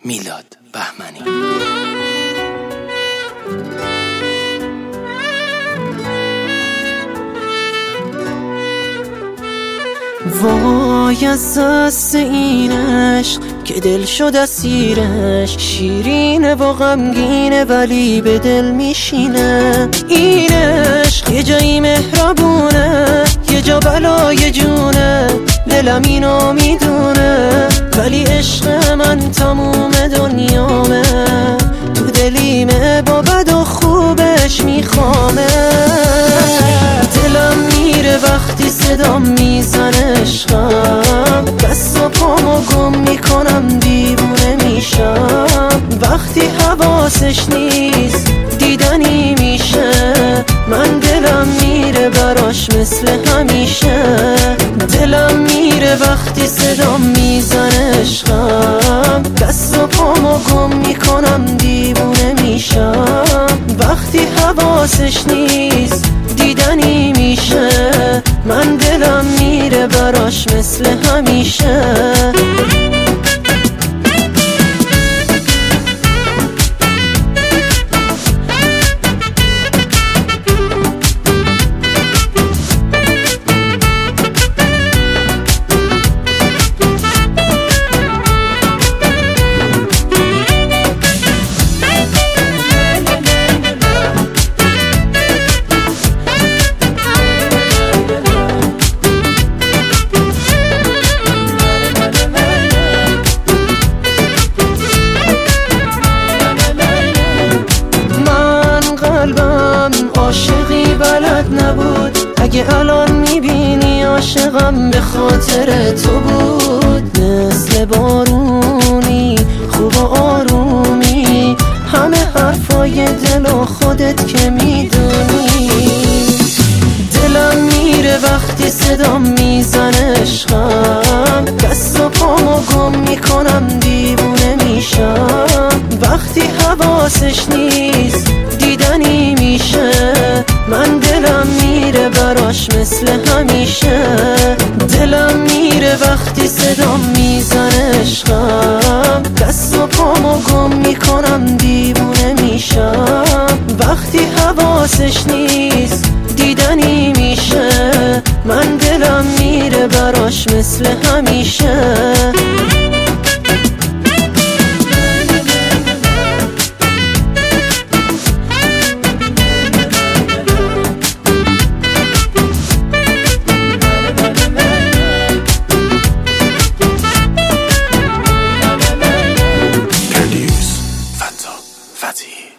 میلاد بهمنی. وای از دست این عشق که دل شد اسیرش، شیرینه و غمگینه ولی به دل میشینه. این عشق یه جایی مهربونه، یه جا بلای جونه، دلم اینو میدونه، ولی عشق من تموم دنیامه، تو دلیمه با بد و خوبش میخوامه. دلم میره وقتی صدام میزنه عشقم، دست و پامو گم میکنم دیوونه میشم. وقتی حواسش نیست دیدنی میشه، من دلم میره براش مثل همیشه. دلم میره وقتی صدام میزنه عشقم، دست و پامو گم میکنم دیوونه میشم. وقتی حواسش نیست دیدنی میشه، من دلم میره براش مثل همیشه. عاشقی بلد نبود، اگه الان میبینی عاشقم به خاطر تو بود. مثل بارونی خوب و آرومی، همه حرفای دل و خودت که میدونی. دلم میره وقتی صدام میزنه عشقم، دست و پامو گم میکنم دیوونه میشم. وقتی حواسش نیست دیدنی میشه، من دلم میره براش مثل همیشه. دلم میره وقتی صدام میزنه عشقم، دست و پامو گم میکنم دیوونه میشم. وقتی حواسش نیست دیدنی میشه، من دلم میره براش مثل همیشه. Fatih